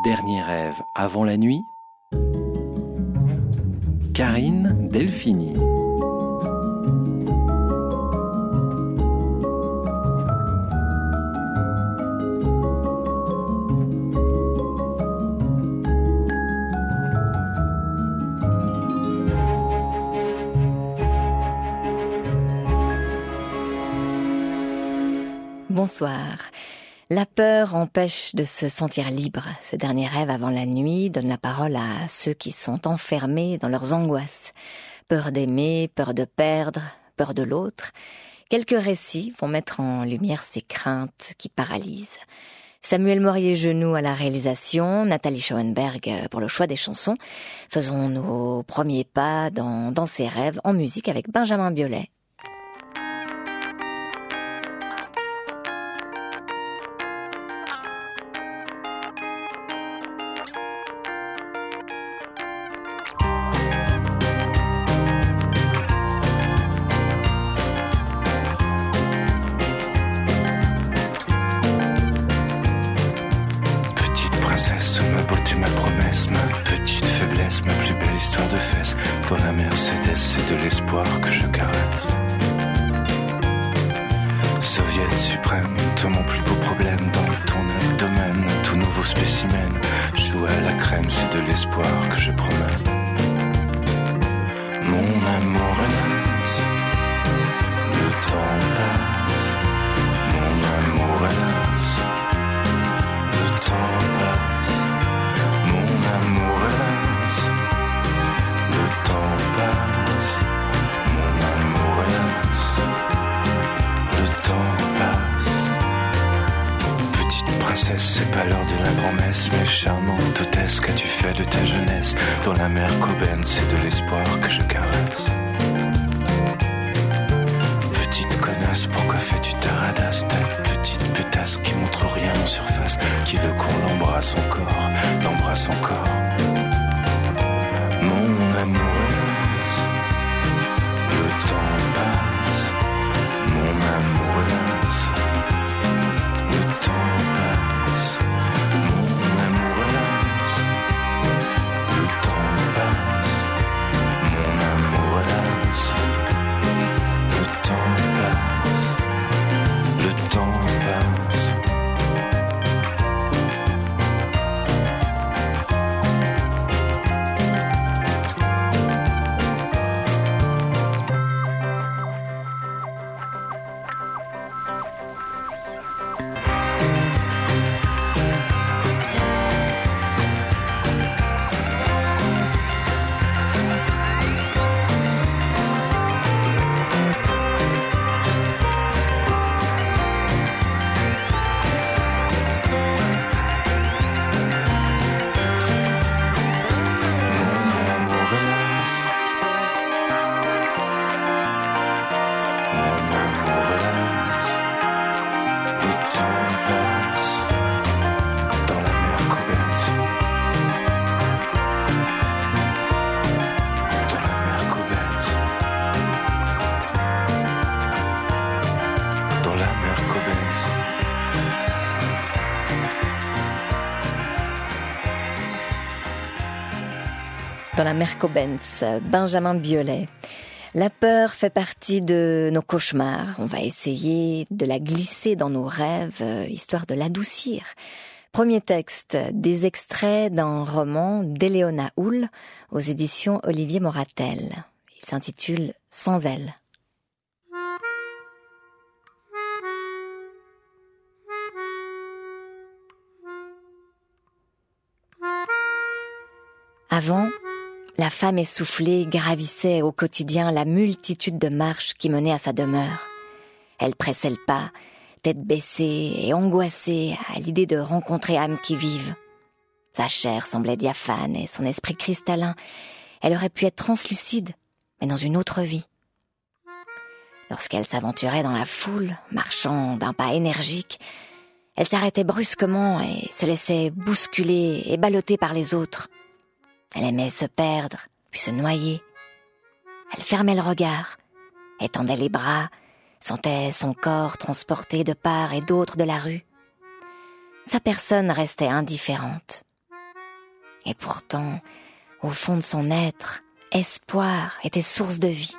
Dernier rêve avant la nuit. Karine Delphini. Bonsoir. La peur empêche de se sentir libre. Ce dernier rêve avant la nuit donne la parole à ceux qui sont enfermés dans leurs angoisses. Peur d'aimer, peur de perdre, peur de l'autre. Quelques récits vont mettre en lumière ces craintes qui paralysent. Samuel Morier-Genoux à la réalisation, Nathalie Schauenberg pour le choix des chansons. Faisons nos premiers pas dans ces rêves en musique avec Benjamin Biolay. Dans la Mercedes, c'est de l'espoir que je caresse. Soviet suprême, toi mon plus beau problème. Dans ton abdomen, tout nouveau spécimen. Jouer à la crème, c'est de l'espoir que je promène. Mon amour hélas, le temps passe. Mon amour hélas, le temps passe. Mon amour hélas, le temps passe, mon amour hélas, le temps passe. Petite princesse, c'est pas l'heure de la grand-messe, mais charmante hôtesse, qu'as-tu fait de ta jeunesse? Dans la mer Coben, c'est de l'espoir que je caresse. Petite connasse, pourquoi fais-tu ta radasse? Ta petite putasse qui montre rien en surface, qui veut qu'on l'embrasse encore. Mon amour hélas, le temps passe. Mon amour hélas, le temps passe. Mon amour hélas, le temps passe. Mon amour hélas, le temps passe. Le temps passe. Dans la mer Cobenz, Benjamin Biolay. La peur fait partie de nos cauchemars. On va essayer de la glisser dans nos rêves, histoire de l'adoucir. Premier texte, des extraits d'un roman d'Éléona Houle aux éditions Olivier Moratel. Il s'intitule « Sans elle ». Avant, la femme essoufflée gravissait au quotidien la multitude de marches qui menaient à sa demeure. Elle pressait le pas, tête baissée et angoissée à l'idée de rencontrer âmes qui vivent. Sa chair semblait diaphane et son esprit cristallin. Elle aurait pu être translucide, mais dans une autre vie. Lorsqu'elle s'aventurait dans la foule, marchant d'un pas énergique, elle s'arrêtait brusquement et se laissait bousculer et ballotter par les autres. Elle aimait se perdre, puis se noyer. Elle fermait le regard, étendait les bras, sentait son corps transporté de part et d'autre de la rue. Sa personne restait indifférente. Et pourtant, au fond de son être, espoir était source de vie.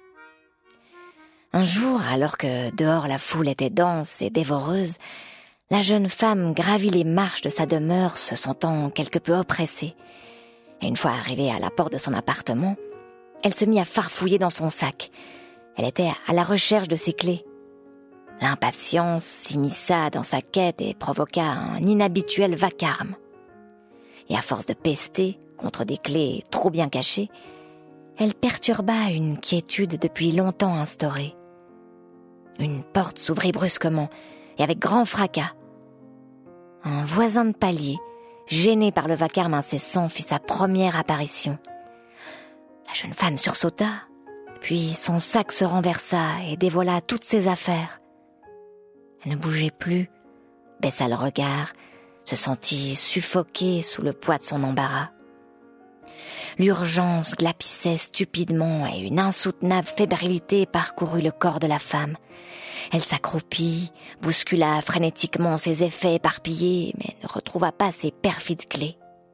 Un jour, alors que dehors la foule était dense et dévoreuse, la jeune femme gravit les marches de sa demeure, se sentant quelque peu oppressée. Et une fois arrivée à la porte de son appartement, elle se mit à farfouiller dans son sac. Elle était à la recherche de ses clés. L'impatience s'immisça dans sa quête et provoqua un inhabituel vacarme. Et à force de pester contre des clés trop bien cachées, elle perturba une quiétude depuis longtemps instaurée. Une porte s'ouvrit brusquement et avec grand fracas. Un voisin de palier, gêné par le vacarme incessant, fit sa première apparition. La jeune femme sursauta, puis son sac se renversa et dévoila toutes ses affaires. Elle ne bougeait plus, baissa le regard, se sentit suffoquée sous le poids de son embarras. L'urgence glapissait stupidement et une insoutenable fébrilité parcourut le corps de la femme. Elle s'accroupit, bouscula frénétiquement ses effets éparpillés, mais ne retrouva pas ses perfides clés.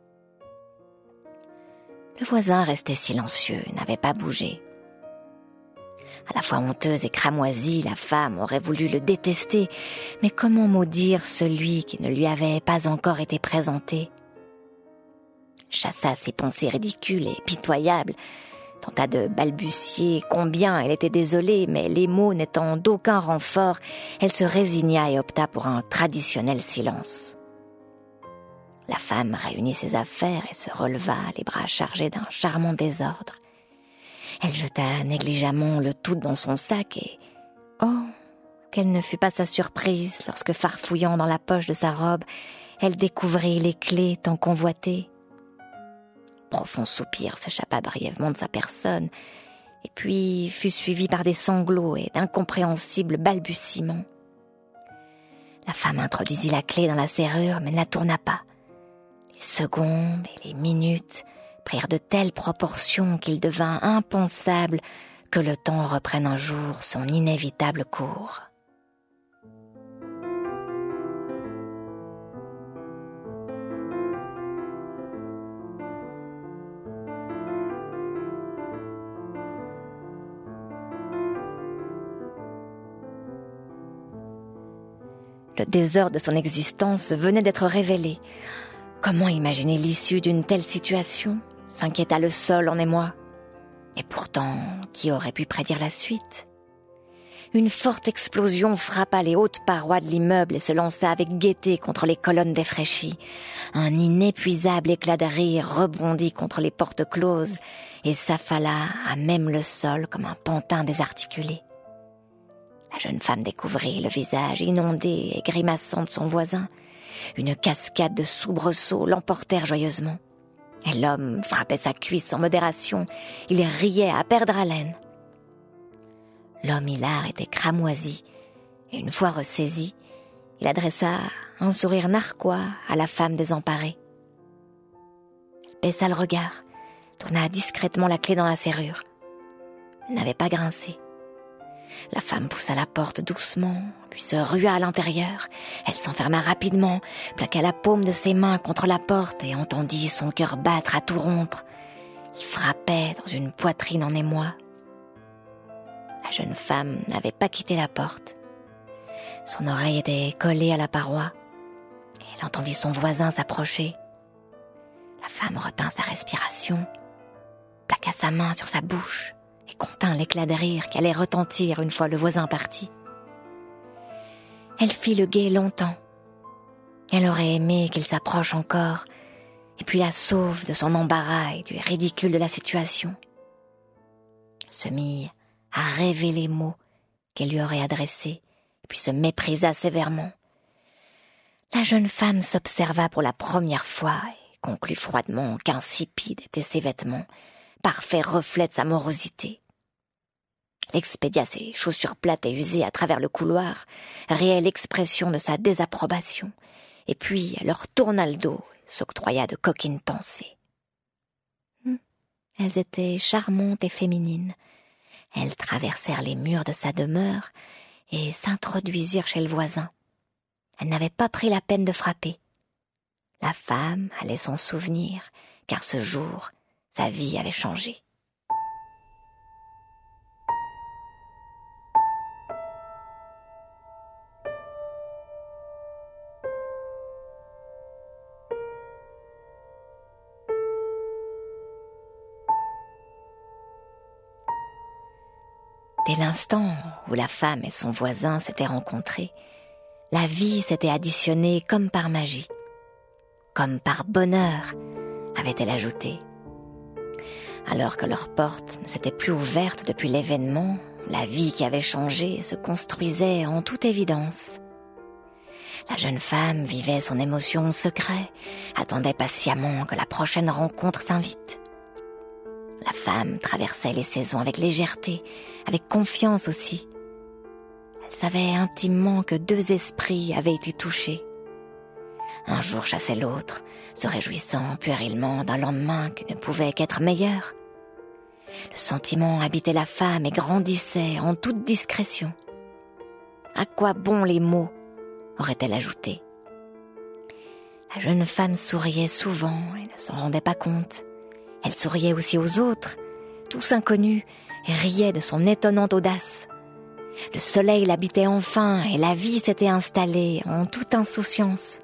Le voisin restait silencieux, n'avait pas bougé. À la fois honteuse et cramoisie, la femme aurait voulu le détester, mais comment maudire celui qui ne lui avait pas encore été présenté ? Chassa ses pensées ridicules et pitoyables, tenta de balbutier combien elle était désolée, mais les mots n'étant d'aucun renfort, elle se résigna et opta pour un traditionnel silence. La femme réunit ses affaires et se releva, les bras chargés d'un charmant désordre. Elle jeta négligemment le tout dans son sac et... oh, quelle ne fut pas sa surprise lorsque, farfouillant dans la poche de sa robe, elle découvrit les clés tant convoitées. Profond soupir s'échappa brièvement de sa personne, et puis fut suivi par des sanglots et d'incompréhensibles balbutiements. La femme introduisit la clé dans la serrure, mais ne la tourna pas. Les secondes et les minutes prirent de telles proportions qu'il devint impensable que le temps reprenne un jour son inévitable cours. Le désordre de son existence venait d'être révélé. Comment imaginer l'issue d'une telle situation ? S'inquiéta le sol en émoi. Et pourtant, qui aurait pu prédire la suite ? Une forte explosion frappa les hautes parois de l'immeuble et se lança avec gaieté contre les colonnes défraîchies. Un inépuisable éclat de rire rebondit contre les portes closes et s'affala à même le sol comme un pantin désarticulé. La jeune femme découvrit le visage inondé et grimaçant de son voisin. Une cascade de soubresauts l'emportèrent joyeusement. Et l'homme frappait sa cuisse sans modération. Il riait à perdre haleine. L'homme hilar était cramoisi, et une fois ressaisi, il adressa un sourire narquois à la femme désemparée. Elle baissa le regard, tourna discrètement la clé dans la serrure. Elle n'avait pas grincé. La femme poussa la porte doucement, puis se rua à l'intérieur. Elle s'enferma rapidement, plaqua la paume de ses mains contre la porte et entendit son cœur battre à tout rompre. Il frappait dans une poitrine en émoi. La jeune femme n'avait pas quitté la porte. Son oreille était collée à la paroi et elle entendit son voisin s'approcher. La femme retint sa respiration, plaqua sa main sur sa bouche et contint l'éclat de rire qui allait retentir une fois le voisin parti. Elle fit le guet longtemps. Elle aurait aimé qu'il s'approche encore et puis la sauve de son embarras et du ridicule de la situation. Elle se mit à rêver les mots qu'elle lui aurait adressés, puis se méprisa sévèrement. La jeune femme s'observa pour la première fois et conclut froidement qu'insipides étaient ses vêtements, parfait reflet de sa morosité. Elle expédia ses chaussures plates et usées à travers le couloir, réelle expression de sa désapprobation, et puis elle leur tourna le dos et s'octroya de coquines pensées. Elles étaient charmantes et féminines. Elles traversèrent les murs de sa demeure et s'introduisirent chez le voisin. Elle n'avait pas pris la peine de frapper. La femme allait s'en souvenir, car ce jour, sa vie avait changé. Dès l'instant où la femme et son voisin s'étaient rencontrés, la vie s'était additionnée comme par magie. Comme par bonheur, avait-elle ajouté. Alors que leur porte ne s'était plus ouverte depuis l'événement, la vie qui avait changé se construisait en toute évidence. La jeune femme vivait son émotion en secret, attendait patiemment que la prochaine rencontre s'invite. La femme traversait les saisons avec légèreté, avec confiance aussi. Elle savait intimement que deux esprits avaient été touchés. Un jour chassait l'autre, se réjouissant puérilement d'un lendemain qui ne pouvait qu'être meilleur. Le sentiment habitait la femme et grandissait en toute discrétion. À quoi bon les mots, aurait-elle ajouté. La jeune femme souriait souvent et ne s'en rendait pas compte. Elle souriait aussi aux autres, tous inconnus, et riait de son étonnante audace. Le soleil l'habitait enfin et la vie s'était installée en toute insouciance.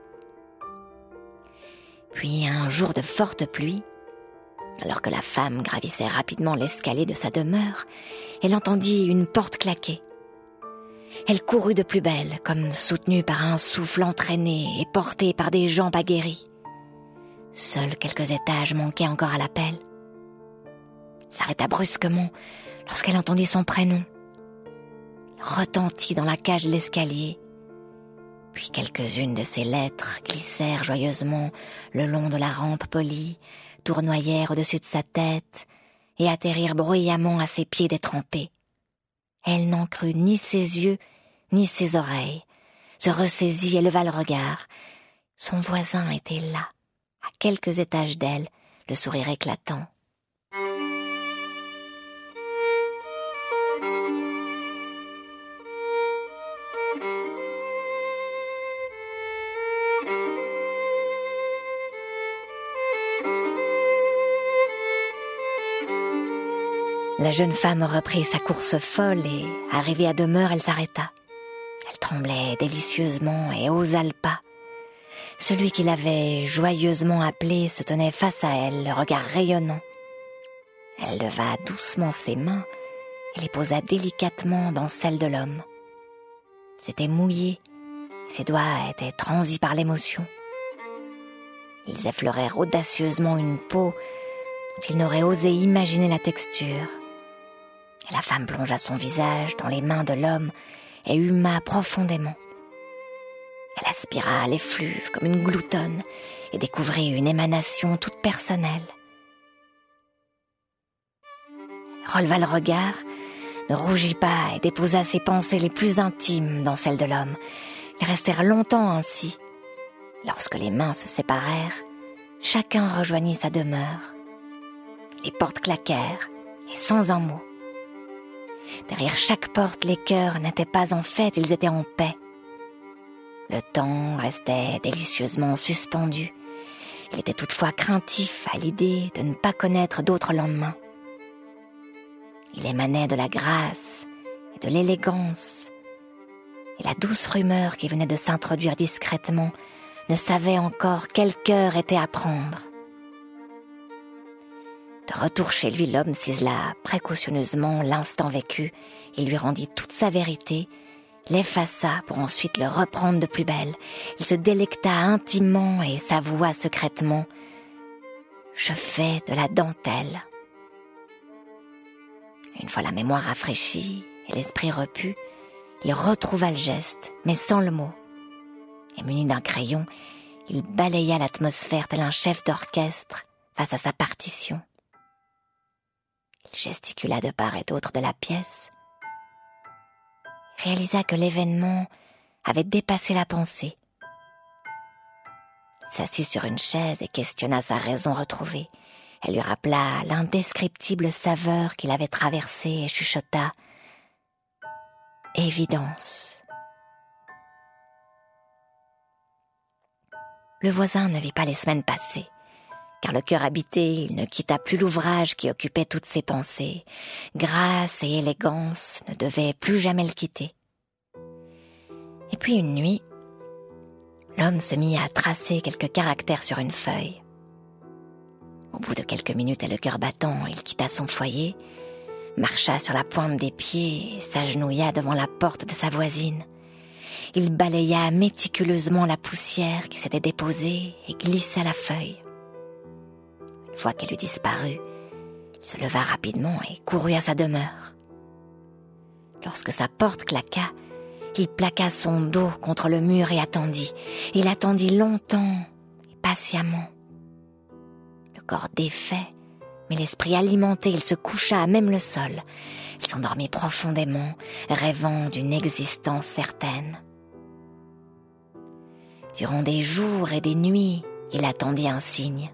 Puis un jour de forte pluie, alors que la femme gravissait rapidement l'escalier de sa demeure, elle entendit une porte claquer. Elle courut de plus belle, comme soutenue par un souffle entraîné et portée par des jambes aguerries. Seuls quelques étages manquaient encore à l'appel. Elle s'arrêta brusquement lorsqu'elle entendit son prénom. Il retentit dans la cage de l'escalier. Puis quelques-unes de ses lettres glissèrent joyeusement le long de la rampe polie, tournoyèrent au-dessus de sa tête et atterrirent bruyamment à ses pieds détrempés. Elle n'en crut ni ses yeux, ni ses oreilles, se ressaisit et leva le regard. Son voisin était là, à quelques étages d'elle, le sourire éclatant. La jeune femme reprit sa course folle et, arrivée à demeure, elle s'arrêta. Elle tremblait délicieusement et osa le pas. Celui qui l'avait joyeusement appelée se tenait face à elle, le regard rayonnant. Elle leva doucement ses mains et les posa délicatement dans celles de l'homme. C'était mouillé, ses doigts étaient transis par l'émotion. Ils effleurèrent audacieusement une peau dont il n'aurait osé imaginer la texture. Et la femme plongea son visage dans les mains de l'homme et huma profondément. Elle aspira l'effluve comme une gloutonne et découvrit une émanation toute personnelle. Elle releva le regard, ne rougit pas et déposa ses pensées les plus intimes dans celles de l'homme. Ils restèrent longtemps ainsi. Lorsque les mains se séparèrent, chacun rejoignit sa demeure. Les portes claquèrent et sans un mot. Derrière chaque porte, les cœurs n'étaient pas en fête, ils étaient en paix. Le temps restait délicieusement suspendu. Il était toutefois craintif à l'idée de ne pas connaître d'autre lendemain. Il émanait de la grâce et de l'élégance, et la douce rumeur qui venait de s'introduire discrètement ne savait encore quel cœur était à prendre. De retour chez lui, l'homme cisela précautionneusement l'instant vécu. Il lui rendit toute sa vérité, l'effaça pour ensuite le reprendre de plus belle. Il se délecta intimement et s'avoua secrètement « Je fais de la dentelle ». Une fois la mémoire rafraîchie et l'esprit repu, il retrouva le geste, mais sans le mot. Et muni d'un crayon, il balaya l'atmosphère tel un chef d'orchestre face à sa partition. Il gesticula de part et d'autre de la pièce, réalisa que l'événement avait dépassé la pensée. Il s'assit sur une chaise et questionna sa raison retrouvée. Elle lui rappela l'indescriptible saveur qu'il avait traversée et chuchota « Évidence ». Le voisin ne vit pas les semaines passées, car le cœur habité, il ne quitta plus l'ouvrage qui occupait toutes ses pensées. Grâce et élégance ne devaient plus jamais le quitter. Et puis une nuit, l'homme se mit à tracer quelques caractères sur une feuille. Au bout de quelques minutes et le cœur battant, il quitta son foyer, marcha sur la pointe des pieds et s'agenouilla devant la porte de sa voisine. Il balaya méticuleusement la poussière qui s'était déposée et glissa la feuille. Une fois qu'elle eut disparu, il se leva rapidement et courut à sa demeure. Lorsque sa porte claqua, il plaqua son dos contre le mur et attendit. Il attendit longtemps et patiemment. Le corps défait, mais l'esprit alimenté, il se coucha à même le sol. Il s'endormit profondément, rêvant d'une existence certaine. Durant des jours et des nuits, il attendit un signe.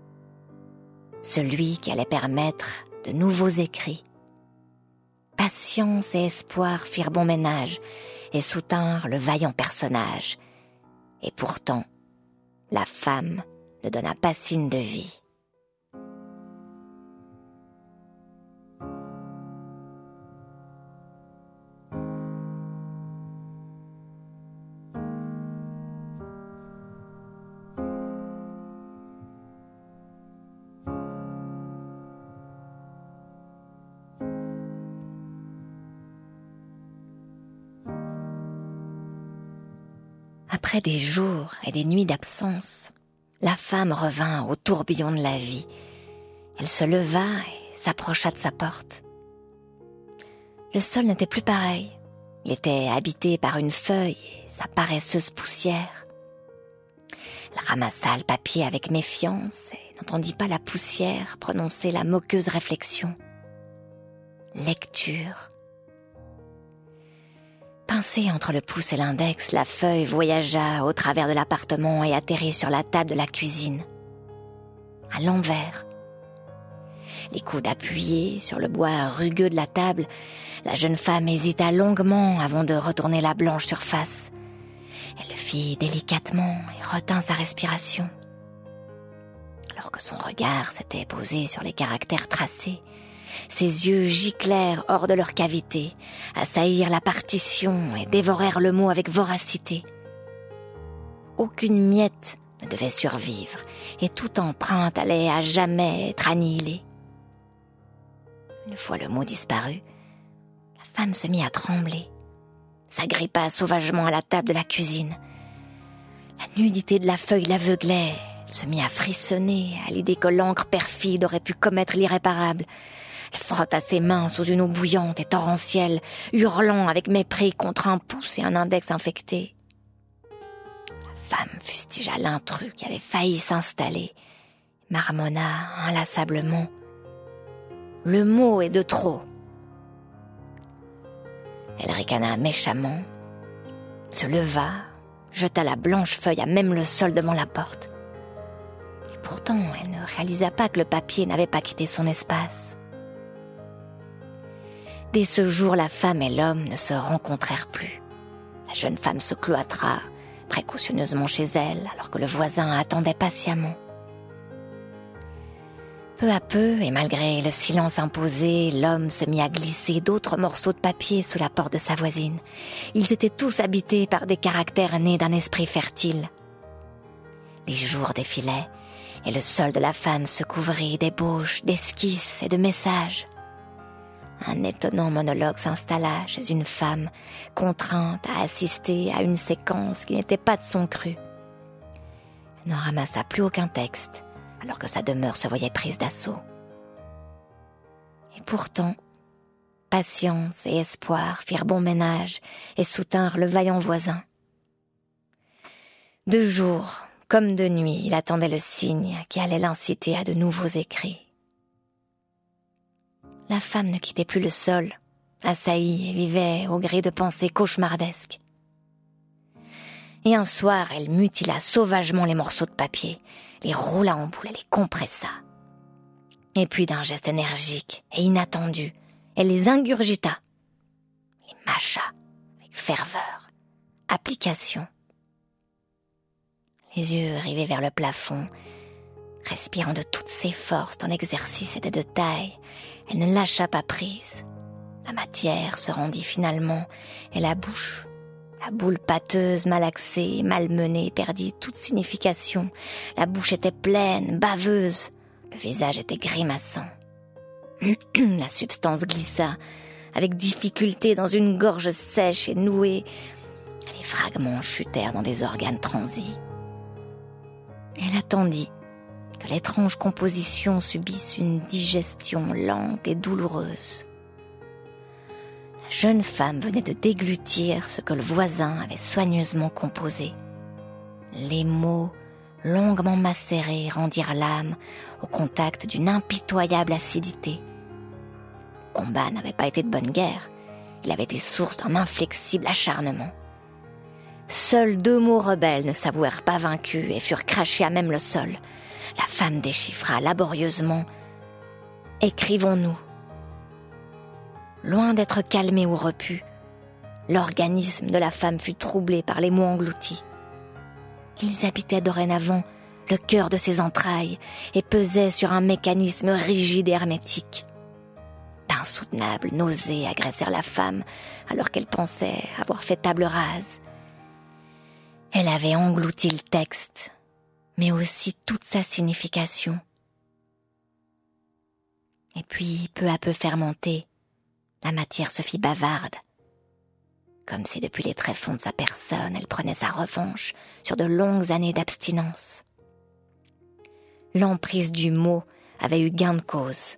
Celui qui allait permettre de nouveaux écrits. Patience et espoir firent bon ménage et soutinrent le vaillant personnage. Et pourtant, la femme ne donna pas signe de vie. Après des jours et des nuits d'absence, la femme revint au tourbillon de la vie. Elle se leva et s'approcha de sa porte. Le sol n'était plus pareil. Il était habité par une feuille et sa paresseuse poussière. Elle ramassa le papier avec méfiance et n'entendit pas la poussière prononcer la moqueuse réflexion. Lecture. Pincée entre le pouce et l'index, la feuille voyagea au travers de l'appartement et atterrit sur la table de la cuisine. À l'envers. Les coudes appuyés sur le bois rugueux de la table, la jeune femme hésita longuement avant de retourner la blanche surface. Elle le fit délicatement et retint sa respiration. Alors que son regard s'était posé sur les caractères tracés, ses yeux giclèrent hors de leur cavité, assaillirent la partition et dévorèrent le mot avec voracité. Aucune miette ne devait survivre, et toute empreinte allait à jamais être annihilée. Une fois le mot disparu, la femme se mit à trembler, s'agrippa sauvagement à la table de la cuisine. La nudité de la feuille l'aveuglait, elle se mit à frissonner à l'idée que l'encre perfide aurait pu commettre l'irréparable. Elle frotta ses mains sous une eau bouillante et torrentielle, hurlant avec mépris contre un pouce et un index infectés. La femme fustigea l'intrus qui avait failli s'installer, marmonna inlassablement. « Le mot est de trop !» Elle ricana méchamment, se leva, jeta la blanche feuille à même le sol devant la porte. Et pourtant, elle ne réalisa pas que le papier n'avait pas quitté son espace. Dès ce jour, la femme et l'homme ne se rencontrèrent plus. La jeune femme se cloîtra précautionneusement chez elle, alors que le voisin attendait patiemment. Peu à peu, et malgré le silence imposé, l'homme se mit à glisser d'autres morceaux de papier sous la porte de sa voisine. Ils étaient tous habités par des caractères nés d'un esprit fertile. Les jours défilaient, et le sol de la femme se couvrit d'ébauches, d'esquisses et de messages. Un étonnant monologue s'installa chez une femme, contrainte à assister à une séquence qui n'était pas de son cru. Elle n'en ramassa plus aucun texte, alors que sa demeure se voyait prise d'assaut. Et pourtant, patience et espoir firent bon ménage et soutinrent le vaillant voisin. De jour comme de nuit, il attendait le signe qui allait l'inciter à de nouveaux écrits. La femme ne quittait plus le sol, assaillie et vivait au gré de pensées cauchemardesques. Et un soir, elle mutila sauvagement les morceaux de papier, les roula en boule et les compressa. Et puis d'un geste énergique et inattendu, elle les ingurgita, les mâcha avec ferveur, application. les yeux rivés vers le plafond, respirant de toutes ses forces, ton exercice était de taille. Elle ne lâcha pas prise. La matière se rendit finalement, et la bouche, la boule pâteuse, malaxée, malmenée, perdit toute signification. La bouche était pleine, baveuse, le visage était grimaçant. La substance glissa, avec difficulté dans une gorge sèche et nouée. Les fragments chutèrent dans des organes transis. Elle attendit que l'étrange composition subisse une digestion lente et douloureuse. La jeune femme venait de déglutir ce que le voisin avait soigneusement composé. Les mots longuement macérés rendirent l'âme au contact d'une impitoyable acidité. Le combat n'avait pas été de bonne guerre, il avait été source d'un inflexible acharnement. Seuls 2 mots rebelles ne s'avouèrent pas vaincus et furent crachés à même le sol. La femme déchiffra laborieusement « Écrivons-nous ». Loin d'être calmé ou repu, l'organisme de la femme fut troublé par les mots engloutis. Ils habitaient dorénavant le cœur de ses entrailles et pesaient sur un mécanisme rigide et hermétique. D'insoutenables nausées agressèrent la femme alors qu'elle pensait avoir fait table rase. Elle avait englouti le texte, mais aussi toute sa signification. Et puis, peu à peu fermentée, la matière se fit bavarde, comme si depuis les tréfonds de sa personne, elle prenait sa revanche sur de longues années d'abstinence. L'emprise du mot avait eu gain de cause.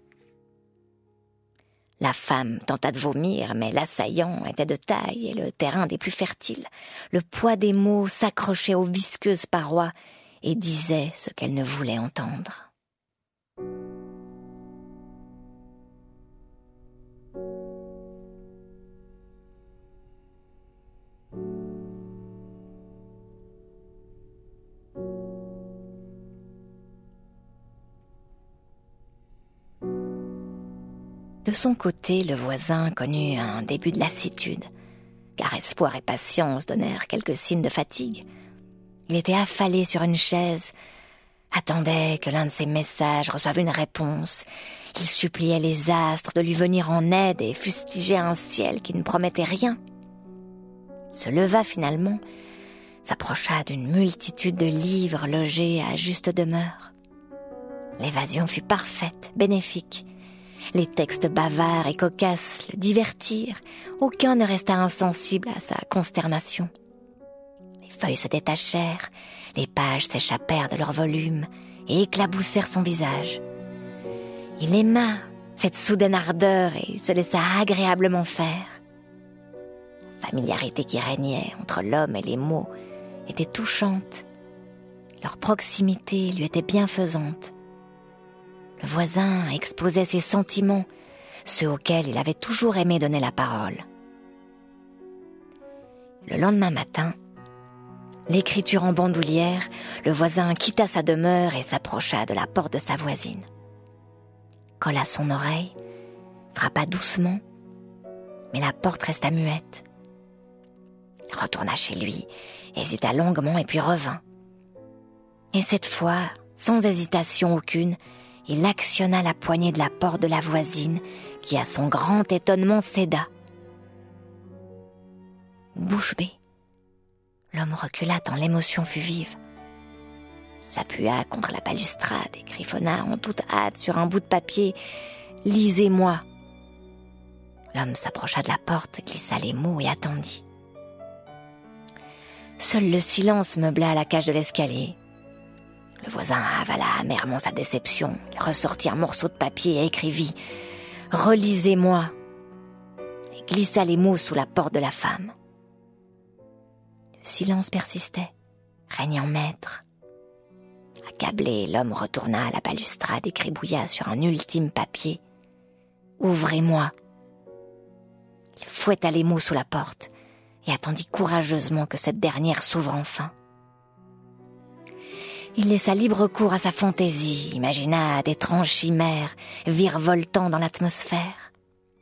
La femme tenta de vomir, mais l'assaillant était de taille et le terrain des plus fertiles. Le poids des mots s'accrochait aux visqueuses parois et disait ce qu'elle ne voulait entendre. De son côté, le voisin connut un début de lassitude, car espoir et patience donnèrent quelques signes de fatigue. Il était affalé sur une chaise, attendait que l'un de ses messages reçoive une réponse. Il suppliait les astres de lui venir en aide et fustigeait un ciel qui ne promettait rien. Il se leva finalement, s'approcha d'une multitude de livres logés à juste demeure. L'évasion fut parfaite, bénéfique. Les textes bavards et cocasses le divertirent. Aucun ne resta insensible à sa consternation. Les feuilles se détachèrent, les pages s'échappèrent de leur volume et éclaboussèrent son visage. Il aima cette soudaine ardeur et se laissa agréablement faire. La familiarité qui régnait entre l'homme et les mots était touchante. Leur proximité lui était bienfaisante. Le voisin exposait ses sentiments, ceux auxquels il avait toujours aimé donner la parole. Le lendemain matin, l'écriture en bandoulière, le voisin quitta sa demeure et s'approcha de la porte de sa voisine. Colla son oreille, frappa doucement, mais la porte resta muette. Il retourna chez lui, hésita longuement et puis revint. Et cette fois, sans hésitation aucune, il actionna la poignée de la porte de la voisine qui, à son grand étonnement, céda. Bouche bée, l'homme recula tant l'émotion fut vive. Il s'appuya contre la balustrade et griffonna en toute hâte sur un bout de papier « Lisez-moi ». L'homme s'approcha de la porte, glissa les mots et attendit. Seul le silence meubla la cage de l'escalier. Le voisin avala amèrement sa déception. Il ressortit un morceau de papier et écrivit « Relisez-moi » et glissa les mots sous la porte de la femme. Le silence persistait, régnant maître. Accablé, l'homme retourna à la balustrade et gribouilla sur un ultime papier « Ouvrez-moi ». Il fouetta les mots sous la porte et attendit courageusement que cette dernière s'ouvre enfin. Il laissa libre cours à sa fantaisie, imagina d'étranges chimères virevoltant dans l'atmosphère.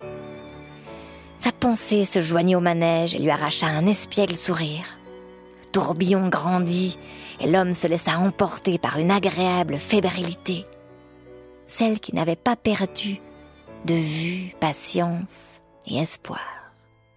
Sa pensée se joignit au manège et lui arracha un espiègle sourire. tourbillon grandit et l'homme se laissa emporter par une agréable fébrilité, celle qui n'avait pas perdu de vue, patience et espoir.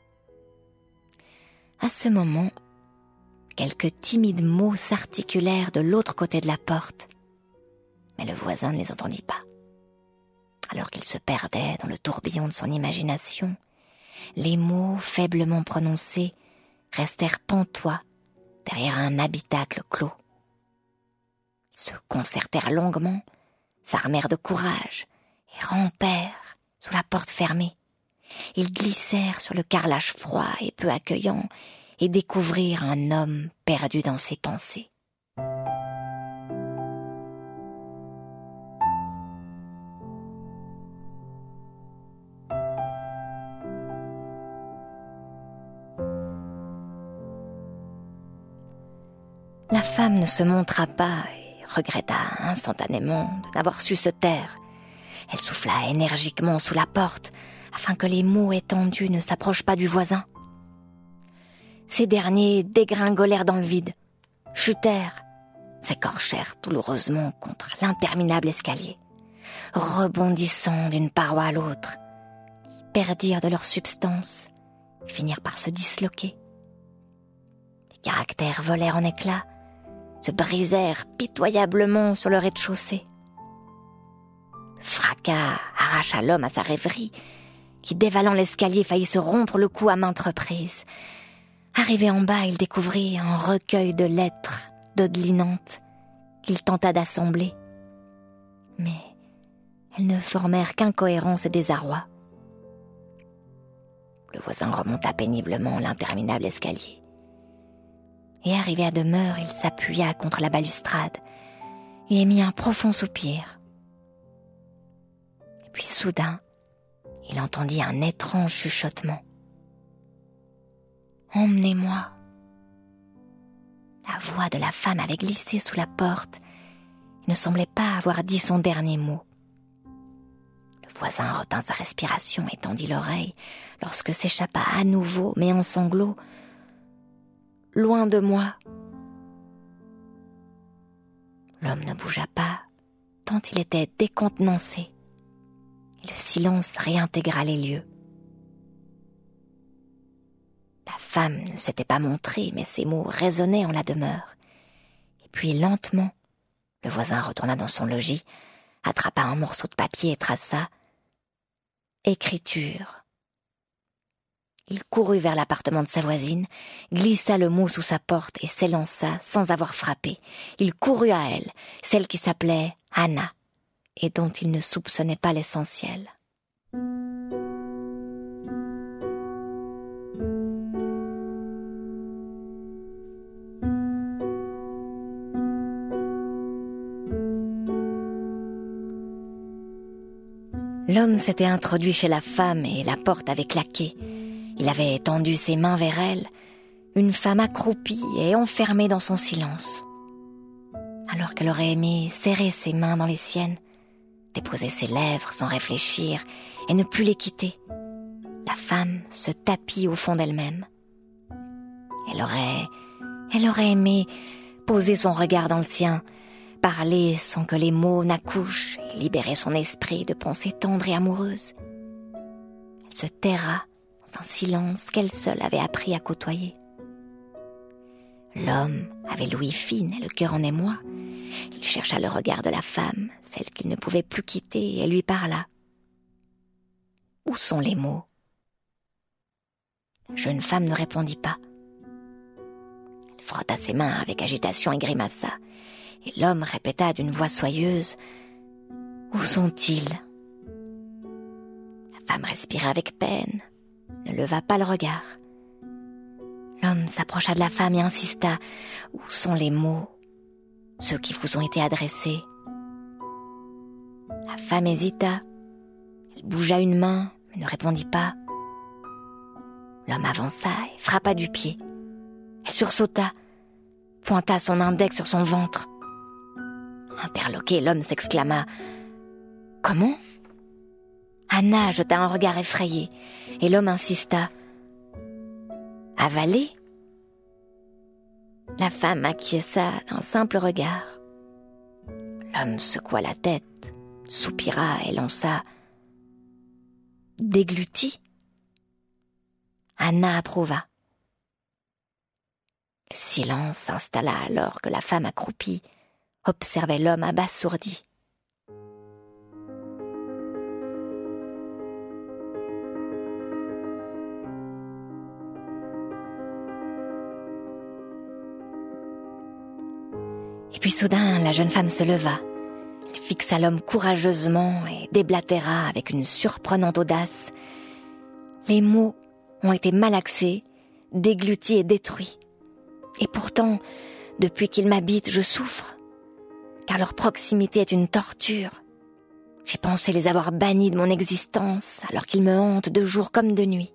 À ce moment, quelques timides mots s'articulèrent de l'autre côté de la porte, mais le voisin ne les entendit pas. Alors qu'il se perdait dans le tourbillon de son imagination, les mots faiblement prononcés restèrent pantois derrière un habitacle clos. Ils se concertèrent longuement, s'armèrent de courage et rampèrent sous la porte fermée. Ils glissèrent sur le carrelage froid et peu accueillant et découvrirent un homme perdu dans ses pensées. La femme ne se montra pas et regretta instantanément de n'avoir su se taire. Elle souffla énergiquement sous la porte afin que les mots étendus ne s'approchent pas du voisin. Ces derniers dégringolèrent dans le vide, chutèrent, s'écorchèrent douloureusement contre l'interminable escalier. Rebondissant d'une paroi à l'autre, ils perdirent de leur substance et finirent par se disloquer. Les caractères volèrent en éclats, se brisèrent pitoyablement sur le rez-de-chaussée. Le fracas arracha l'homme à sa rêverie, qui, dévalant l'escalier, faillit se rompre le cou à maintes reprises. Arrivé en bas, il découvrit un recueil de lettres dodelinantes qu'il tenta d'assembler. Mais elles ne formèrent qu'incohérence et désarroi. Le voisin remonta péniblement l'interminable escalier. Et arrivé à demeure, il s'appuya contre la balustrade et émit un profond soupir. Et puis soudain, il entendit un étrange chuchotement. « Emmenez-moi !» La voix de la femme avait glissé sous la porte et ne semblait pas avoir dit son dernier mot. Le voisin retint sa respiration et tendit l'oreille lorsque s'échappa à nouveau, mais en sanglots, « Loin de moi !» L'homme ne bougea pas, tant il était décontenancé, et le silence réintégra les lieux. La femme ne s'était pas montrée, mais ses mots résonnaient en la demeure. Et puis, lentement, le voisin retourna dans son logis, attrapa un morceau de papier et traça « Écriture ». Il courut vers l'appartement de sa voisine, glissa le mot sous sa porte et s'élança sans avoir frappé. Il courut à elle, celle qui s'appelait Anna, et dont il ne soupçonnait pas l'essentiel. L'homme s'était introduit chez la femme et la porte avait claqué. Il avait étendu ses mains vers elle, une femme accroupie et enfermée dans son silence. Alors qu'elle aurait aimé serrer ses mains dans les siennes, déposer ses lèvres sans réfléchir et ne plus les quitter, la femme se tapit au fond d'elle-même. Elle aurait aimé poser son regard dans le sien, parler sans que les mots n'accouchent et libérer son esprit de pensées tendres et amoureuses. Elle se taira dans un silence qu'elle seule avait appris à côtoyer. L'homme avait l'ouïe fine et le cœur en émoi. Il chercha le regard de la femme, celle qu'il ne pouvait plus quitter, et lui parla. Où sont les mots ? La jeune femme ne répondit pas. Elle frotta ses mains avec agitation et grimaça, et l'homme répéta d'une voix soyeuse « Où sont-ils » La femme respira avec peine, ne leva pas le regard. L'homme s'approcha de la femme et insista « Où sont les mots, ceux qui vous ont été adressés ?» La femme hésita. Elle bougea une main, mais ne répondit pas. L'homme avança et frappa du pied. Elle sursauta, pointa son index sur son ventre. Interloqué, l'homme s'exclama « Comment ?» Anna jeta un regard effrayé, et l'homme insista. « Avaler ?» La femme acquiesça d'un simple regard. L'homme secoua la tête, soupira et lança « Dégluti ?» Anna approuva. Le silence s'installa alors que la femme accroupie observait l'homme abasourdi. Et puis soudain, la jeune femme se leva. Elle fixa l'homme courageusement et déblatéra avec une surprenante audace. Les mots ont été malaxés, déglutis et détruits. Et pourtant, depuis qu'ils m'habitent, je souffre, car leur proximité est une torture. J'ai pensé les avoir bannis de mon existence, alors qu'ils me hantent de jour comme de nuit.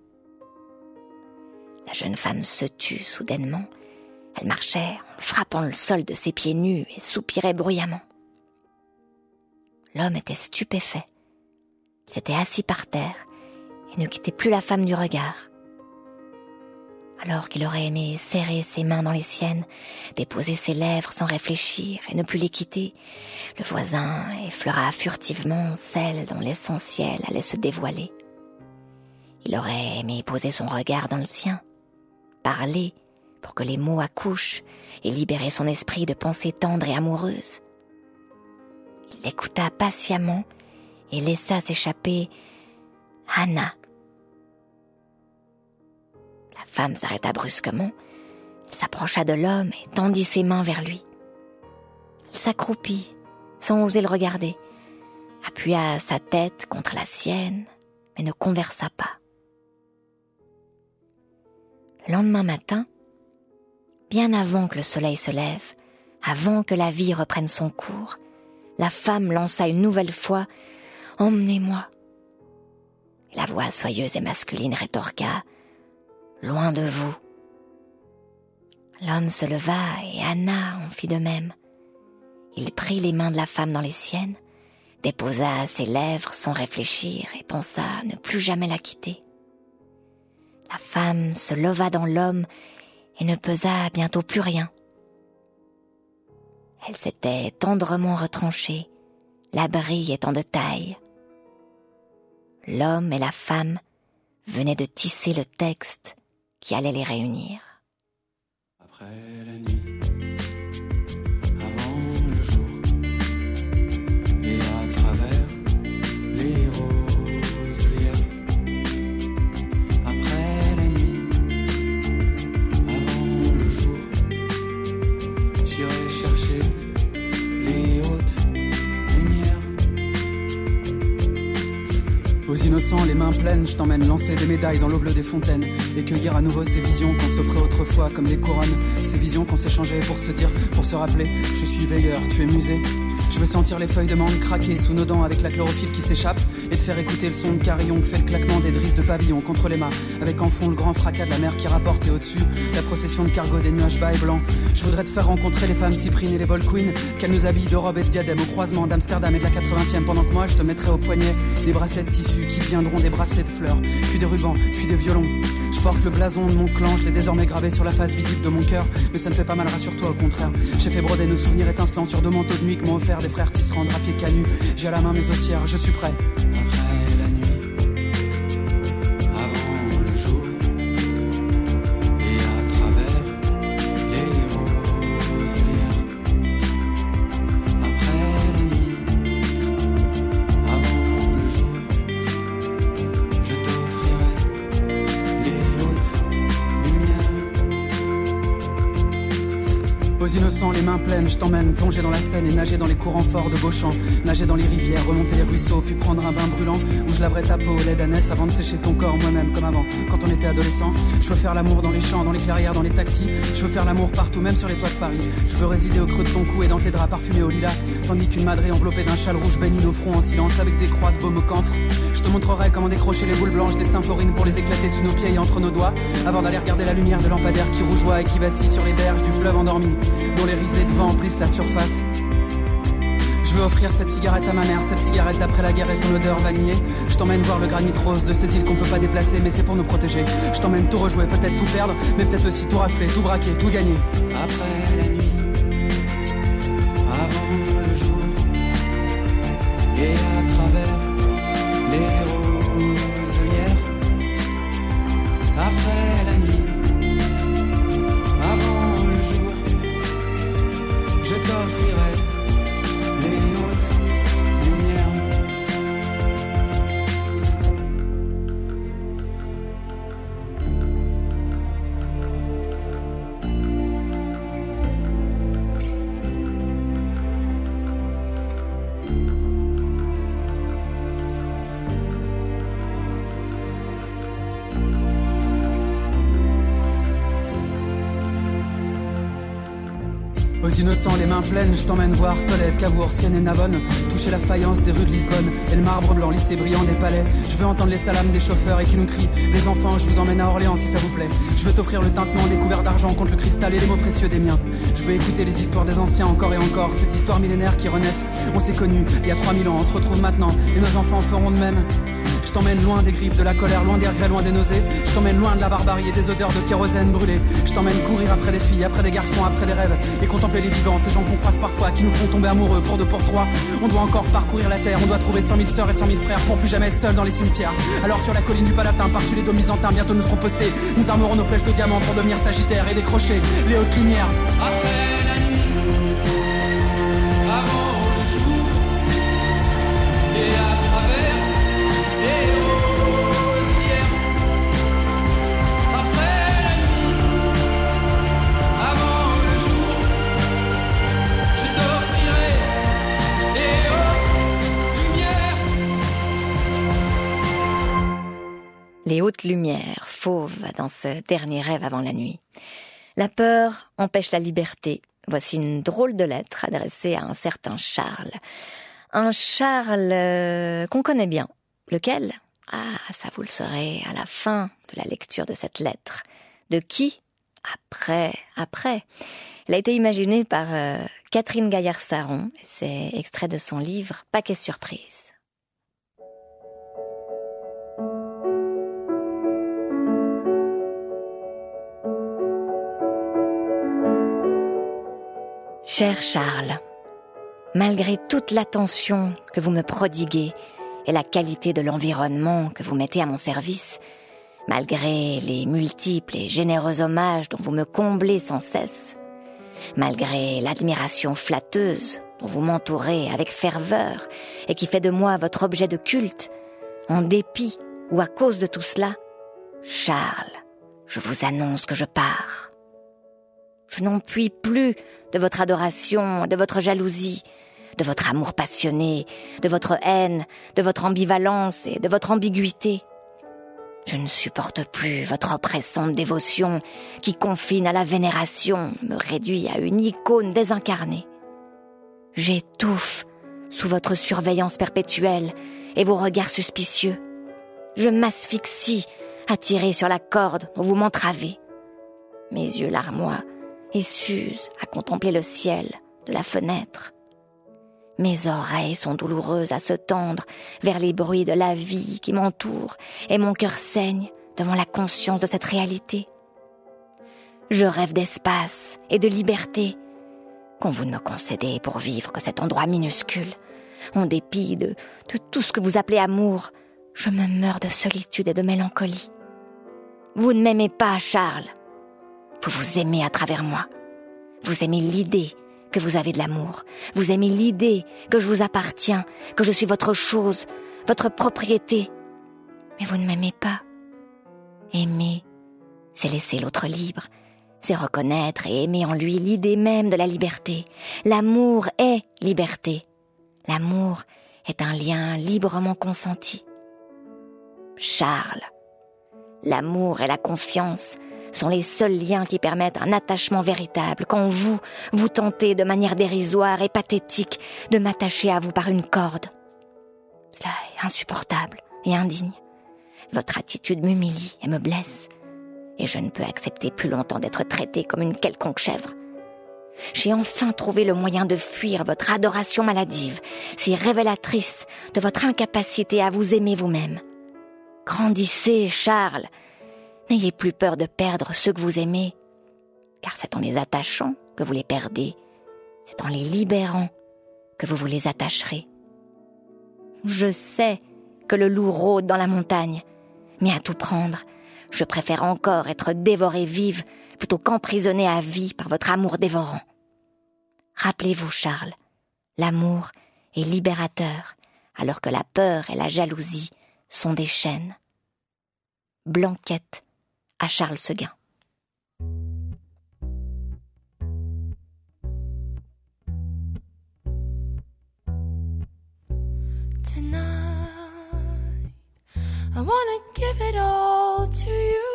La jeune femme se tut soudainement. Elle marchait en frappant le sol de ses pieds nus et soupirait bruyamment. L'homme était stupéfait. Il s'était assis par terre et ne quittait plus la femme du regard. Alors qu'il aurait aimé serrer ses mains dans les siennes, déposer ses lèvres sans réfléchir et ne plus les quitter, le voisin effleura furtivement celle dont l'essentiel allait se dévoiler. Il aurait aimé poser son regard dans le sien, parler pour que les mots accouchent et libérer son esprit de pensées tendres et amoureuses. Il l'écouta patiemment et laissa s'échapper « Anna ». La femme s'arrêta brusquement, elle s'approcha de l'homme et tendit ses mains vers lui. Elle s'accroupit, sans oser le regarder, appuya sa tête contre la sienne, mais ne conversa pas. Le lendemain matin, bien avant que le soleil se lève, avant que la vie reprenne son cours, la femme lança une nouvelle fois « Emmenez-moi ». Et la voix soyeuse et masculine rétorqua « Loin de vous ». L'homme se leva et Anna en fit de même. Il prit les mains de la femme dans les siennes, déposa ses lèvres sans réfléchir et pensa ne plus jamais la quitter. La femme se leva dans l'homme et ne pesa bientôt plus rien. Elle s'était tendrement retranchée, l'abri étant de taille. L'homme et la femme venaient de tisser le texte qui allait les réunir. Après la nuit, avant le jour, et à travers les roselières. Après la nuit, avant le jour, j'irai chercher les hautes lumières. Aux innocents, les mains pleines, je t'emmène lancer des médailles dans l'eau bleue des fontaines et cueillir à nouveau ces visions qu'on s'offrait autrefois comme des couronnes. Ces visions qu'on s'échangeait pour se dire, pour se rappeler, je suis veilleur, tu es musée. Je veux sentir les feuilles de mangue craquer sous nos dents avec la chlorophylle qui s'échappe et te faire écouter le son de carillon que fait le claquement des drisses de pavillon contre les mâts, avec en fond le grand fracas de la mer qui rapporte et au-dessus la procession de cargo des nuages bas et blancs. Je voudrais te faire rencontrer les femmes cyprines et les ball queens, qu'elles nous habillent de robes et de diadèmes au croisement d'Amsterdam et de la 80e, pendant que moi je te mettrai au poignet des bracelets de tissu qui deviendront des bracelets de fleurs, puis des rubans, puis des violons. Je porte le blason de mon clan, je l'ai désormais gravé sur la face visible de mon cœur, mais ça ne fait pas mal, rassure-toi, au contraire. J'ai fait broder nos souvenirs étincelants sur deux manteaux de nuit que m'ont offert des frères tisserands drapiers canus. J'ai à la main mes ossières, je suis prêt. Après la nuit, avant le jour, et à travers les roselières. Après la nuit, avant le jour, je t'offrirai les hautes lumières. Aux innocents, les mains pleines, je t'emmène plonger dans la Seine et nager dans les courants forts de Beauchamp, nager dans les rivières, remonter les ruisseaux, puis prendre un bain brûlant où je laverai ta peau au lait d'ânesse avant de sécher ton corps moi-même comme avant, quand on était adolescent. Je veux faire l'amour dans les champs, dans les clairières, dans les taxis. Je veux faire l'amour partout, même sur les toits de Paris. Je veux résider au creux de ton cou et dans tes draps parfumés au lilas, tandis qu'une madrée enveloppée d'un châle rouge baigne nos fronts en silence avec des croix de baume au camphre. Je te montrerai comment décrocher les boules blanches des symphorines pour les éclater sous nos pieds et entre nos doigts, avant d'aller regarder la lumière de lampadaire qui rougeoie et qui vacille sur les berges du fleuve endormi, dont les risées de vent emplissent la surface. Je veux offrir cette cigarette à ma mère, cette cigarette d'après la guerre et son odeur vanillée. Je t'emmène voir le granit rose de ces îles qu'on peut pas déplacer, mais c'est pour nous protéger. Je t'emmène tout rejouer, peut-être tout perdre, mais peut-être aussi tout rafler, tout braquer, tout gagner. Après la nuit, avant le jour, et à travers les roselières. Après la nuit, avant le jour, je t'offrirai les hautes lumières. Aux innocents, les mains pleines, je t'emmène voir Tolède, Cavour, Sienne et Navone. Toucher la faïence des rues de Lisbonne et le marbre blanc lissé brillant des palais. Je veux entendre les salams des chauffeurs et qui nous crient: les enfants, je vous emmène à Orléans si ça vous plaît. Je veux t'offrir le tintement des couverts d'argent contre le cristal et les mots précieux des miens. Je veux écouter les histoires des anciens encore et encore, ces histoires millénaires qui renaissent. On s'est connus il y a 3000 ans, on se retrouve maintenant et nos enfants feront de même. Je t'emmène loin des griffes, de la colère, loin des regrets, loin des nausées. Je t'emmène loin de la barbarie et des odeurs de kérosène brûlé. Je t'emmène courir après des filles, après des garçons, après des rêves, et contempler les vivants, ces gens qu'on croise parfois, qui nous font tomber amoureux pour deux, pour trois. On doit encore parcourir la terre, on doit trouver 100 000 sœurs et 100 000 frères pour plus jamais être seul dans les cimetières. Alors sur la colline du Palatin, par-dessus les dômes byzantins, bientôt nous serons postés. Nous armerons nos flèches de diamant pour devenir sagittaires et décrocher les hautes lumières. Après la nuit, avant le jour, et à travers les roselières. Après la nuit, avant le jour, je t'offrirai les hautes lumières. Les hautes lumières, fauves dans ce dernier rêve avant la nuit. La peur empêche la liberté. Voici une drôle de lettre adressée à un certain Charles. Un Charles qu'on connaît bien. Lequel ? Ah, ça vous le saurez à la fin de la lecture de cette lettre. De qui ? Après. Elle a été imaginée par Catherine Gaillard-Saron. C'est extrait de son livre « Paquet surprise ». Cher Charles, malgré toute l'attention que vous me prodiguez et la qualité de l'environnement que vous mettez à mon service, malgré les multiples et généreux hommages dont vous me comblez sans cesse, malgré l'admiration flatteuse dont vous m'entourez avec ferveur et qui fait de moi votre objet de culte, en dépit ou à cause de tout cela, Charles, je vous annonce que je pars. Je n'en puis plus de votre adoration, de votre jalousie, de votre amour passionné, de votre haine, de votre ambivalence et de votre ambiguïté. Je ne supporte plus votre oppressante dévotion qui confine à la vénération, me réduit à une icône désincarnée. J'étouffe sous votre surveillance perpétuelle et vos regards suspicieux. Je m'asphyxie, attiré sur la corde dont vous m'entravez. Mes yeux larmoient et s'usent à contempler le ciel de la fenêtre. Mes oreilles sont douloureuses à se tendre vers les bruits de la vie qui m'entourent et mon cœur saigne devant la conscience de cette réalité. Je rêve d'espace et de liberté qu'on vous ne me concédez pour vivre que cet endroit minuscule. En dépit de tout ce que vous appelez amour, je me meurs de solitude et de mélancolie. Vous ne m'aimez pas, Charles. Vous vous aimez à travers moi. Vous aimez l'idée que vous avez de l'amour. Vous aimez l'idée que je vous appartiens, que je suis votre chose, votre propriété. Mais vous ne m'aimez pas. Aimer, c'est laisser l'autre libre. C'est reconnaître et aimer en lui l'idée même de la liberté. L'amour est liberté. L'amour est un lien librement consenti. Charles, l'amour et la confiance sont les seuls liens qui permettent un attachement véritable quand vous tentez de manière dérisoire et pathétique de m'attacher à vous par une corde. Cela est insupportable et indigne. Votre attitude m'humilie et me blesse, et je ne peux accepter plus longtemps d'être traitée comme une quelconque chèvre. J'ai enfin trouvé le moyen de fuir votre adoration maladive, si révélatrice de votre incapacité à vous aimer vous-même. Grandissez, Charles. N'ayez plus peur de perdre ceux que vous aimez, car c'est en les attachant que vous les perdez. C'est en les libérant que vous les attacherez. Je sais que le loup rôde dans la montagne, mais à tout prendre, je préfère encore être dévorée vive plutôt qu'emprisonnée à vie par votre amour dévorant. Rappelez-vous, Charles, l'amour est libérateur, alors que la peur et la jalousie sont des chaînes. Blanquette à Charles Seguin. Tonight, I wanna give it all to you.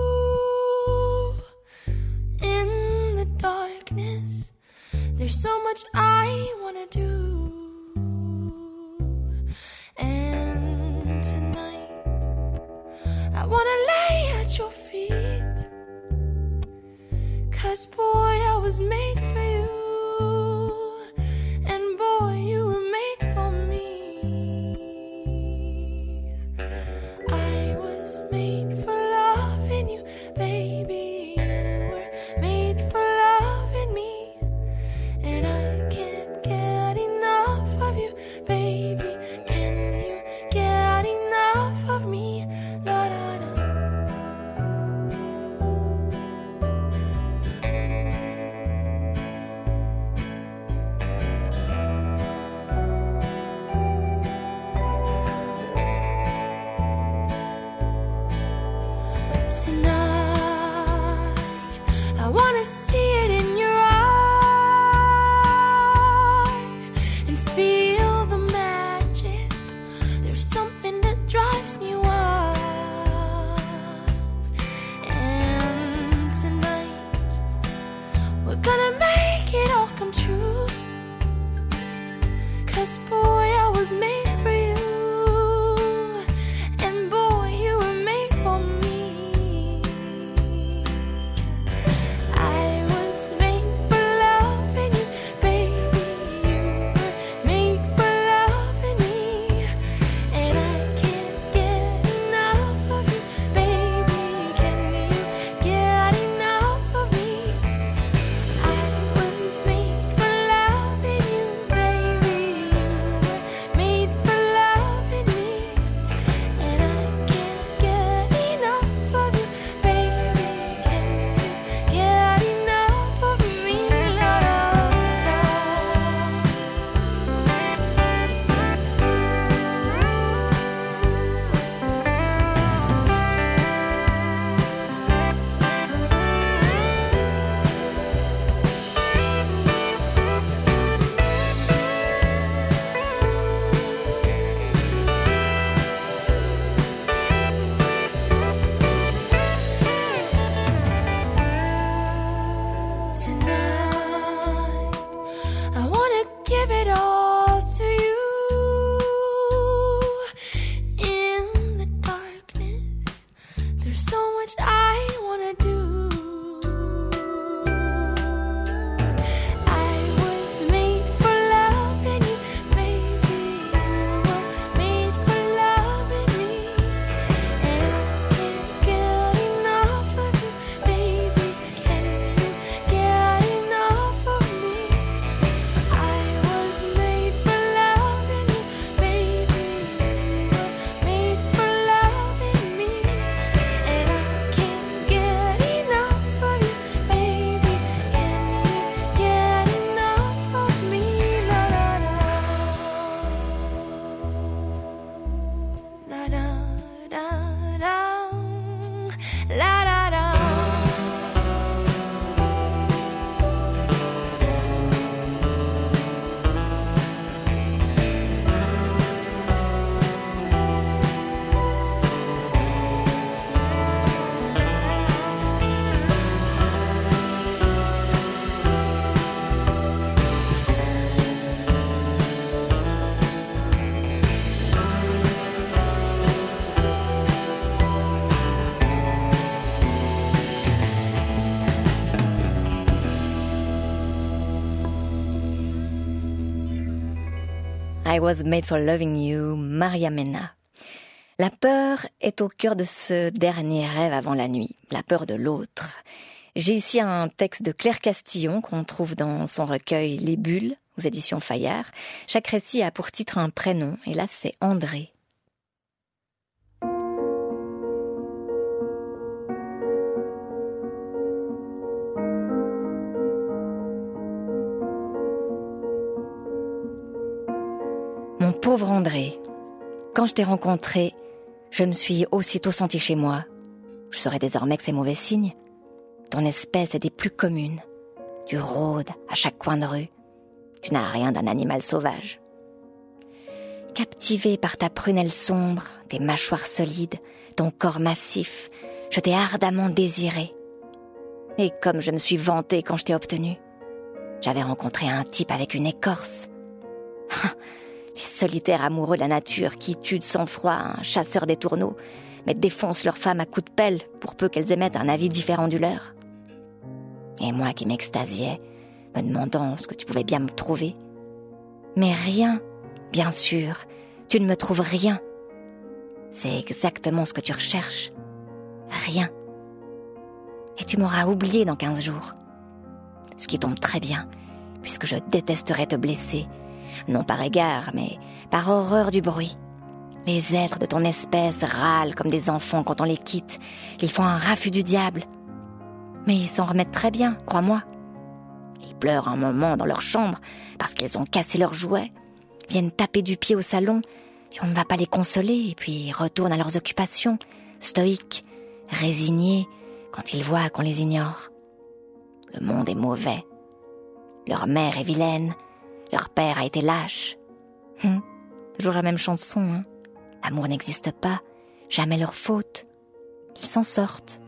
In the darkness, there's so much I wanna do. And tonight, I wanna lay at your feet. 'Cause boy, I was made for you. And boy, you were made for me. I was made for loving you, baby. You were made for loving me. And I can't get enough of you, baby. Can you get enough of me? La da da. Tonight, I wanna see it in your eyes and feel the magic. There's something that drives me wild. And tonight, we're gonna make it all come true. 'Cause boy, I was made for you. And boy, you were made for me. I was made for loving you, baby. You were made for loving me. And I can't get enough of you, baby. Can you get enough of me? I was made for loving you, baby. You were made for loving me. And I can't get enough of you, baby. Can you get enough of me? La, la, la. Tonight, I wanna give it all to you. In the darkness, there's so much I wanna do. I was made for loving you, baby. You were made for loving me. And I can't get enough of you, baby. Can you get enough I Was Made for Loving You, Maria Mena. La peur est au cœur de ce dernier rêve avant la nuit, la peur de l'autre. J'ai ici un texte de Claire Castillon qu'on trouve dans son recueil Les Bulles, aux éditions Fayard. Chaque récit a pour titre un prénom, et là c'est André. Mon pauvre André, quand je t'ai rencontré, je me suis aussitôt sentie chez moi. Je saurais désormais que c'est mauvais signe. Ton espèce est des plus communes. Tu rôdes à chaque coin de rue. Tu n'as rien d'un animal sauvage. Captivé par ta prunelle sombre, tes mâchoires solides, ton corps massif, je t'ai ardemment désiré. Et comme je me suis vantée quand je t'ai obtenu, j'avais rencontré un type avec une écorce. Les solitaires amoureux de la nature qui tuent de sang-froid un chasseur des tourneaux, mais défoncent leurs femmes à coups de pelle pour peu qu'elles émettent un avis différent du leur. Et moi qui m'extasiais, me demandant ce que tu pouvais bien me trouver. Mais rien, bien sûr, tu ne me trouves rien. C'est exactement ce que tu recherches. Rien. Et tu m'auras oublié dans 15 jours. Ce qui tombe très bien, puisque je détesterais te blesser, non par égard, mais par horreur du bruit. Les êtres de ton espèce râlent comme des enfants quand on les quitte. Ils font un raffut du diable. Mais ils s'en remettent très bien, crois-moi. Ils pleurent un moment dans leur chambre parce qu'ils ont cassé leurs jouets, viennent taper du pied au salon si on ne va pas les consoler, et puis retournent à leurs occupations, stoïques, résignés quand ils voient qu'on les ignore. Le monde est mauvais. Leur mère est vilaine. Leur père a été lâche. Toujours la même chanson, hein. L'amour n'existe pas, jamais leur faute. Ils s'en sortent.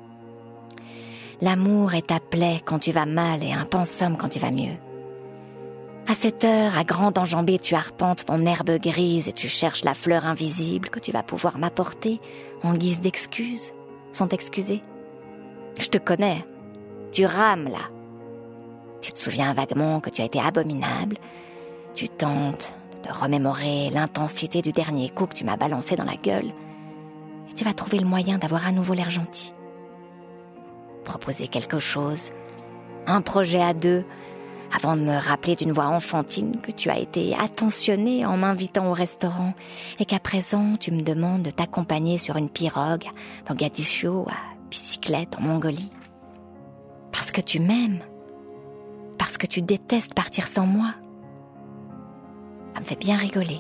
L'amour est ta plaie quand tu vas mal et un pensum quand tu vas mieux. À cette heure, à grande enjambée, tu arpentes ton herbe grise et tu cherches la fleur invisible que tu vas pouvoir m'apporter en guise d'excuse, sans t'excuser. Je te connais, tu rames là. Tu te souviens vaguement que tu as été abominable. Tu tentes de te remémorer l'intensité du dernier coup que tu m'as balancé dans la gueule. Et tu vas trouver le moyen d'avoir à nouveau l'air gentil. Proposer quelque chose, un projet à deux, avant de me rappeler d'une voix enfantine que tu as été attentionnée en m'invitant au restaurant et qu'à présent tu me demandes de t'accompagner sur une pirogue à Mogadiscio, à bicyclette en Mongolie. Parce que tu m'aimes. Parce que tu détestes partir sans moi. Ça me fait bien rigoler.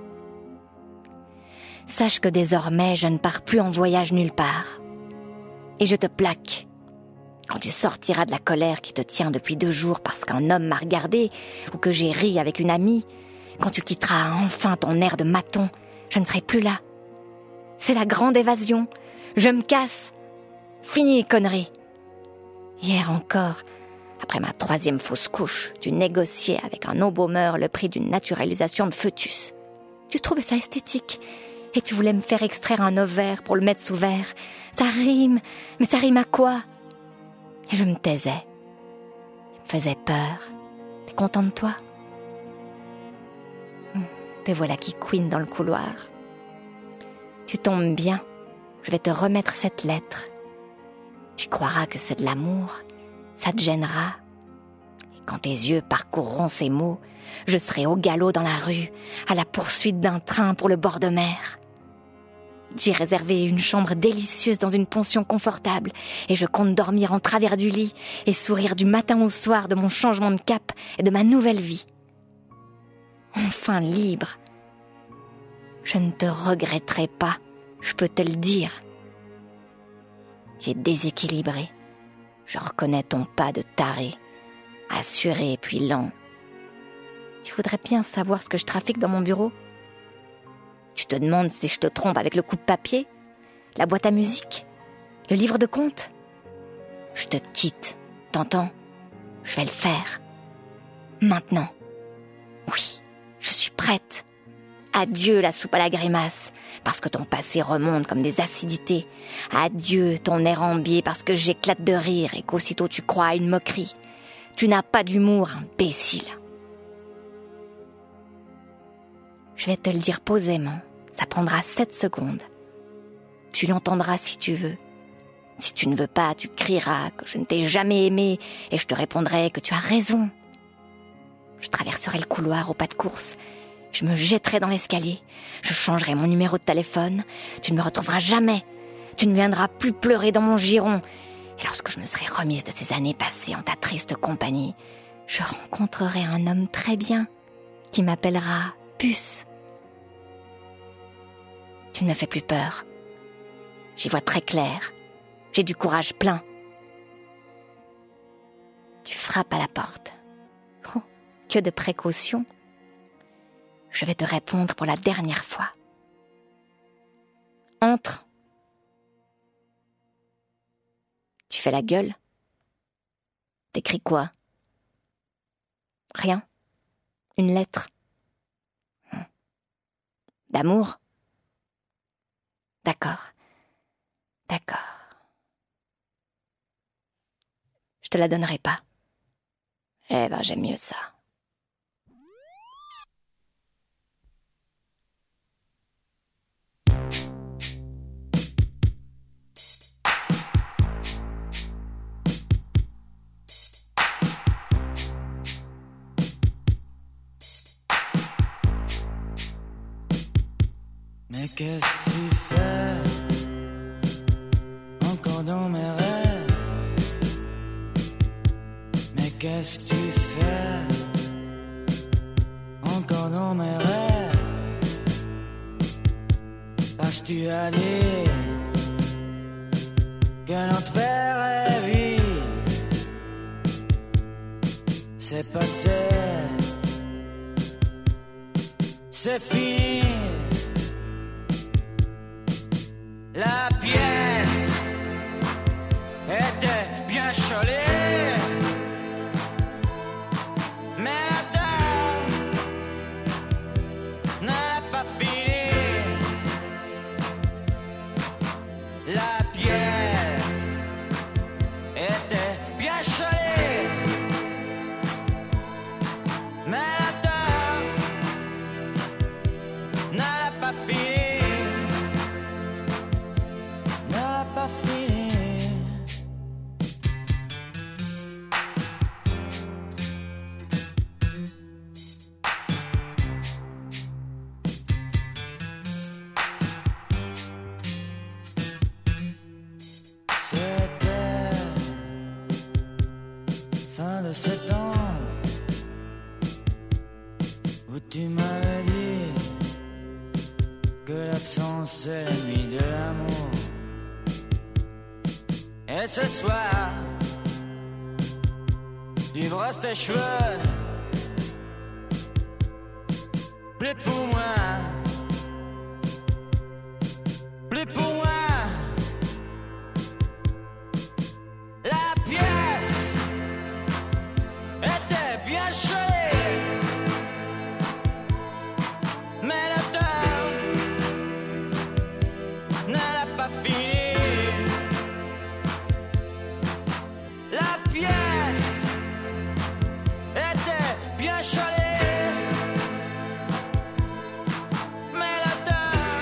Sache que désormais, je ne pars plus en voyage nulle part. Et je te plaque. Quand tu sortiras de la colère qui te tient depuis 2 jours parce qu'un homme m'a regardé ou que j'ai ri avec une amie, quand tu quitteras enfin ton air de maton, je ne serai plus là. C'est la grande évasion. Je me casse. Fini les conneries. Hier encore, après ma 3e fausse couche, tu négociais avec un embaumeur le prix d'une naturalisation de fœtus. Tu trouvais ça esthétique et tu voulais me faire extraire un ovaire pour le mettre sous verre. Ça rime, mais ça rime à quoi? Et je me taisais. Tu me faisais peur. T'es content de toi? Te voilà qui couine dans le couloir. Tu tombes bien. Je vais te remettre cette lettre. Tu croiras que c'est de l'amour. Ça te gênera. Et quand tes yeux parcourront ces mots, je serai au galop dans la rue, à la poursuite d'un train pour le bord de mer. J'ai réservé une chambre délicieuse dans une pension confortable et je compte dormir en travers du lit et sourire du matin au soir de mon changement de cap et de ma nouvelle vie. Enfin libre. Je ne te regretterai pas, je peux te le dire. Tu es déséquilibré. Je reconnais ton pas de taré, assuré puis lent. Tu voudrais bien savoir ce que je trafique dans mon bureau? Tu te demandes si je te trompe avec le coupe-papier, la boîte à musique, le livre de comptes? Je te quitte, t'entends? Je vais le faire. Maintenant. Oui, je suis prête. Adieu la soupe à la grimace, parce que ton passé remonte comme des acidités. Adieu ton air en biais parce que j'éclate de rire et qu'aussitôt tu crois à une moquerie. Tu n'as pas d'humour, imbécile. Je vais te le dire posément. Ça prendra 7 secondes. Tu l'entendras si tu veux. Si tu ne veux pas, tu crieras que je ne t'ai jamais aimé et je te répondrai que tu as raison. Je traverserai le couloir au pas de course. Je me jetterai dans l'escalier. Je changerai mon numéro de téléphone. Tu ne me retrouveras jamais. Tu ne viendras plus pleurer dans mon giron. Et lorsque je me serai remise de ces années passées en ta triste compagnie, je rencontrerai un homme très bien qui m'appellera Puce. Tu ne me fais plus peur. J'y vois très clair. J'ai du courage plein. Tu frappes à la porte. Oh, que de précaution. Je vais te répondre pour la dernière fois. Entre. Tu fais la gueule. T'écris quoi? Rien. Une lettre. D'amour? D'accord. D'accord. Je te la donnerai pas. Eh ben, j'aime mieux ça. Mais qu'est-ce que tu fais encore dans mes rêves? Mais qu'est-ce que tu fais encore dans mes rêves? Parce que tu as dit que notre verre est vide. C'est passé, c'est fini. La pièce était bien cholée, mais la dame n'a pas fini. La pièce était bien cholée, mais la dame n'a pas fini. Pas fini. C'était fin de septembre où tu m'avais dit que l'absence est l'ennemi de l'amour. Et ce soir, tu brosses tes cheveux, plus pour moi, plus pour moi. La pièce était bien chelée, mais le temps ne l'a pas fini. La pièce était bien chalée, mais le temps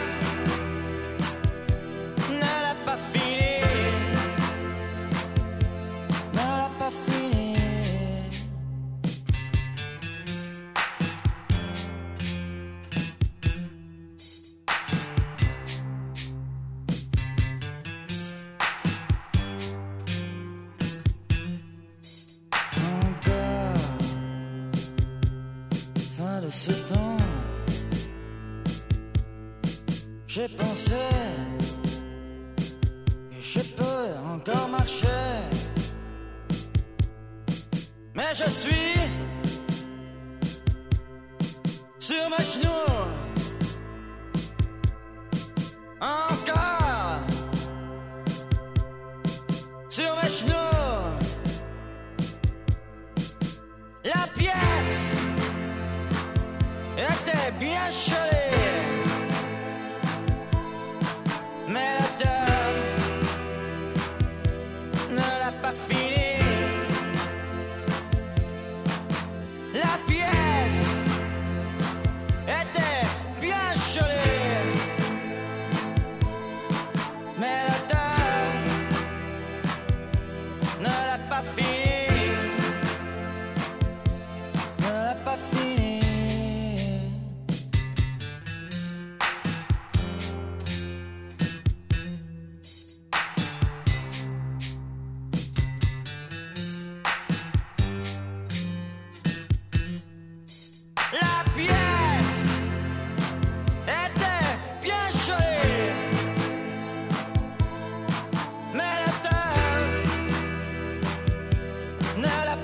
ne l'a pas fini, ne l'a pas fini. De ce temps, j'ai pensé que je peux encore marcher, mais je suis sur mes genoux encore, sur mes genoux. La pièce était bien chelée, mais la dame ne l'a pas fini. La pièce était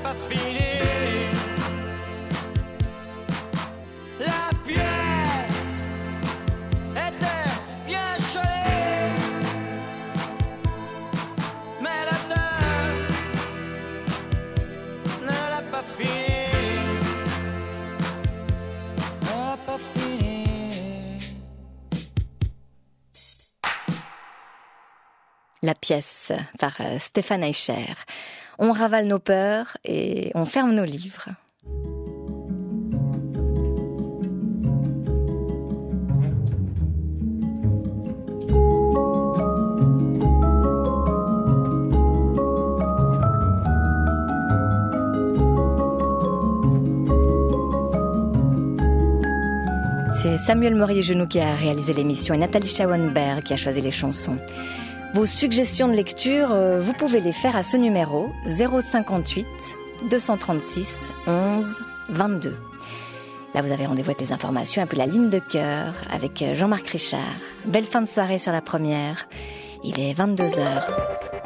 pas fini. La pièce était bien chaude, mais la dame ne l'a pas fini. Ne l'a pas fini. La pièce par Stéphane Eicher. On ravale nos peurs et on ferme nos livres. C'est Samuel Morier-Genoux qui a réalisé l'émission et Nathalie Schauenberg qui a choisi les chansons. Vos suggestions de lecture, vous pouvez les faire à ce numéro 058 236 11 22. Là, vous avez rendez-vous avec les informations, un peu la ligne de cœur avec Jean-Marc Richard. Belle fin de soirée sur la première. Il est 22h.